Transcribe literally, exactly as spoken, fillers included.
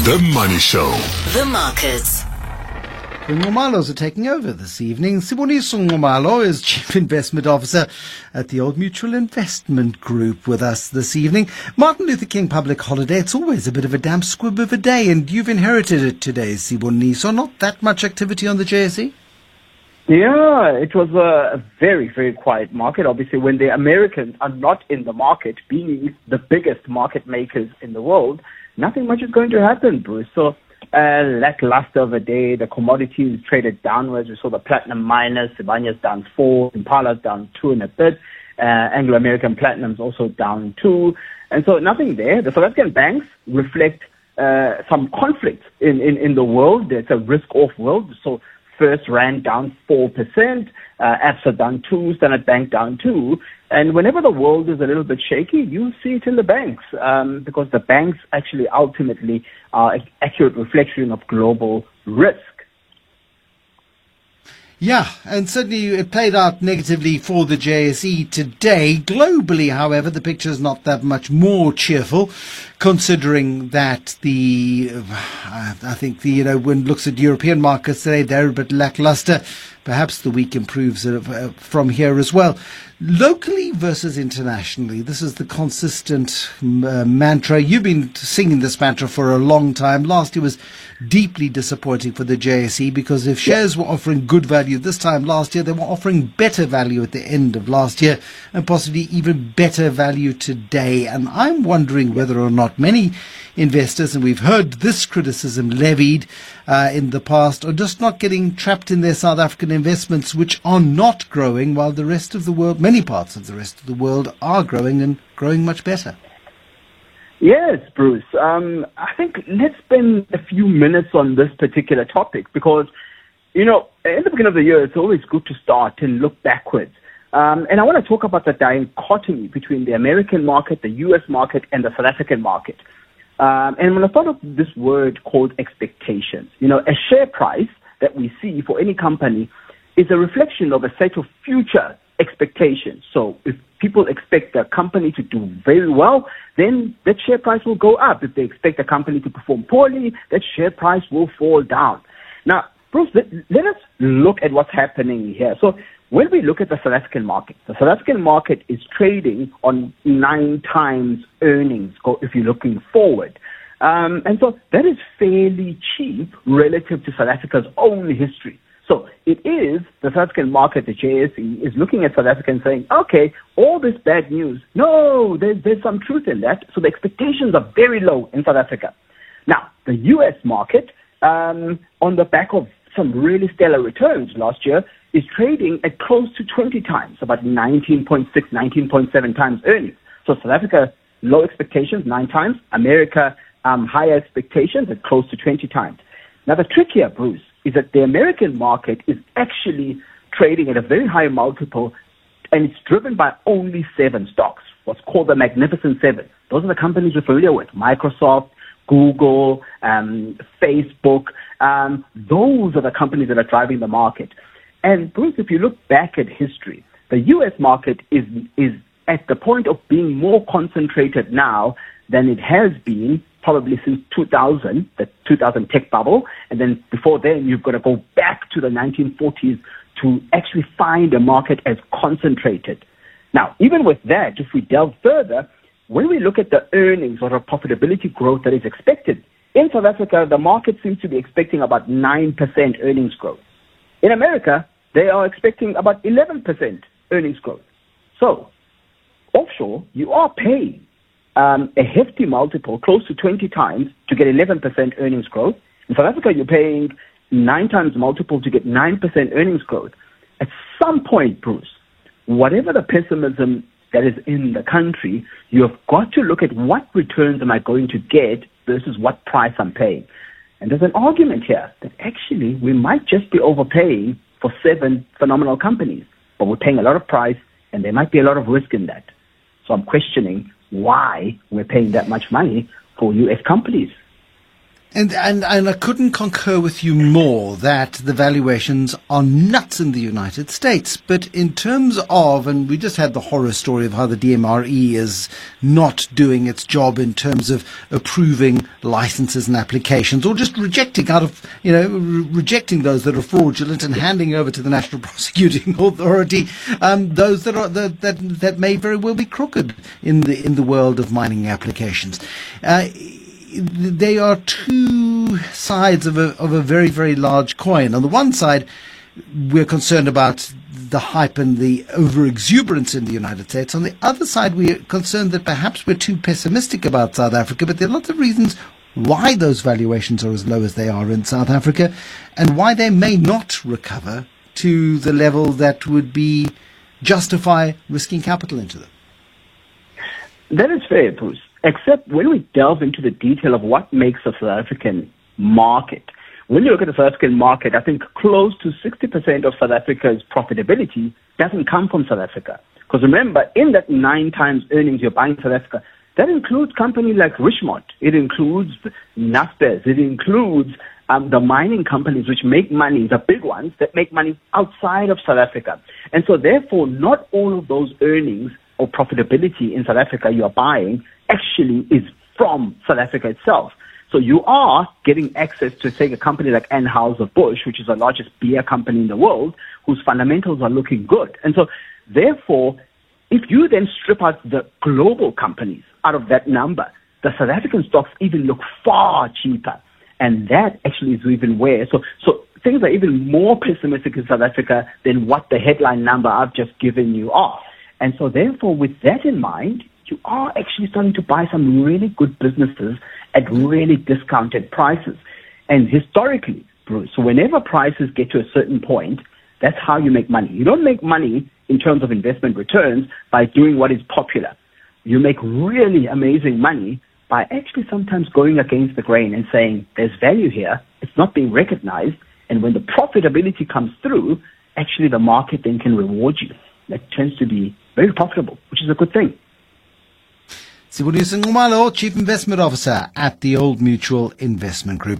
The Money Show. The markets. The Nxumalos are taking over this evening. Siboniso Nxumalo is Chief Investment Officer at the Old Mutual Investment Group with us this evening. Martin Luther King public holiday, it's always a bit of a damp squib of a day, and you've inherited it today, Siboniso. Not that much activity on the J S E? Yeah, it was a very, very quiet market. Obviously, when the Americans are not in the market, being the biggest market makers in the world, nothing much is going to happen, Bruce. So, uh, lackluster of a day. The commodities traded downwards. We saw the platinum minus, Sibanya's down four, Impala's down two and a bit. Uh, Anglo-American Platinum's also down two. And so nothing there. The South African banks reflect uh, some conflict in, in, in the world. It's a risk-off world. So First Rand down four percent, uh, Absa down two, Standard Bank down two. And whenever the world is a little bit shaky, you see it in the banks, um, because the banks actually ultimately are an accurate reflection of global risk. Yeah, and certainly it played out negatively for the J S E today. Globally, however, the picture is not that much more cheerful, considering that the, uh, I think the, you know, when it looks at European markets today, they're a bit lackluster. Perhaps the week improves uh, from here as well. Locally versus internationally, this is the consistent uh, mantra. You've been singing this mantra for a long time. Last year was deeply disappointing for the J S E because if shares were offering good value this time last year, they were offering better value at the end of last year and possibly even better value today. And I'm wondering whether or not many investors, and we've heard this criticism levied uh, in the past, are just not getting trapped in their South African investments, which are not growing while the rest of the world, many parts of the rest of the world, are growing and growing much better. Yes, Bruce. Um, I think let's spend a few minutes on this particular topic because, you know, at the beginning of the year, it's always good to start and look backwards. Um, and I want to talk about the dichotomy between the American market, the U S market, and the South African market. Um, and when I thought of this word called expectations, you know, a share price that we see for any company is a reflection of a set of future expectations. So if people expect the company to do very well, then that share price will go up. If they expect the company to perform poorly, that share price will fall down. Now, Bruce, let, let us look at what's happening here. So when we look at the South African market, the South African market is trading on nine times earnings if you're looking forward. Um, and so that is fairly cheap relative to South Africa's own history. So it is the South African market, the J S E, is looking at South Africa and saying, okay, all this bad news, no, there's, there's some truth in that. So the expectations are very low in South Africa. Now, the U S market, um, on the back of some really stellar returns last year, is trading at close to twenty times, about nineteen point six, nineteen point seven times earnings. So South Africa, low expectations, nine times. America, um, higher expectations at close to twenty times. Now, the trick here, Bruce, is that the American market is actually trading at a very high multiple, and it's driven by only seven stocks, what's called the Magnificent Seven. Those are the companies we're familiar with: Microsoft, Google, um, Facebook. Um, those are the companies that are driving the market. And Bruce, if you look back at history, the U S market is is at the point of being more concentrated now than it has been probably since two thousand, the two thousand tech bubble. And then before then, you've got to go back to the nineteen forties to actually find a market as concentrated. Now, even with that, if we delve further, when we look at the earnings or the profitability growth that is expected, in South Africa, the market seems to be expecting about nine percent earnings growth. In America, they are expecting about eleven percent earnings growth. So, offshore, you are paying um, a hefty multiple, close to twenty times, to get eleven percent earnings growth. In South Africa, you're paying nine times multiple to get nine percent earnings growth. At some point, Bruce, whatever the pessimism that is in the country, you have got to look at what returns am I going to get versus what price I'm paying. And there's an argument here that actually we might just be overpaying for seven phenomenal companies, but we're paying a lot of price and there might be a lot of risk in that. So I'm questioning why we're paying that much money for U S companies. And, and and I couldn't concur with you more that the valuations are nuts in the United States. But in terms of, and we just had the horror story of how the D M R E is not doing its job in terms of approving licenses and applications, or just rejecting out of, you know, re- rejecting those that are fraudulent and handing over to the National Prosecuting Authority um, those that are that, that that may very well be crooked in the in the world of mining applications. Uh, They are two sides of a of a very, very large coin. On the one side, we're concerned about the hype and the over-exuberance in the United States. On the other side, we're concerned that perhaps we're too pessimistic about South Africa, but there are lots of reasons why those valuations are as low as they are in South Africa and why they may not recover to the level that would be justify risking capital into them. That is fair, Bruce. Except when we delve into the detail of what makes a South African market, when you look at the South African market, I think close to sixty percent of South Africa's profitability doesn't come from South Africa. Because remember, in that nine times earnings you're buying South Africa, that includes companies like Richmond. It includes Naspers. It includes um, the mining companies which make money, the big ones that make money outside of South Africa. And so therefore, not all of those earnings or profitability in South Africa you are buying actually is from South Africa itself. So you are getting access to, say, a company like Anheuser-Busch, which is the largest beer company in the world, whose fundamentals are looking good. And so, therefore, if you then strip out the global companies out of that number, the South African stocks even look far cheaper. And that actually is even where, so, so things are even more pessimistic in South Africa than what the headline number I've just given you are. And so, therefore, with that in mind, you are actually starting to buy some really good businesses at really discounted prices. And historically, Bruce, whenever prices get to a certain point, that's how you make money. You don't make money in terms of investment returns by doing what is popular. You make really amazing money by actually sometimes going against the grain and saying, there's value here, it's not being recognized, and when the profitability comes through, actually the market then can reward you. That tends to be very profitable, which is a good thing. Sibuliso Nxumalo, Chief Investment Officer at the Old Mutual Investment Group.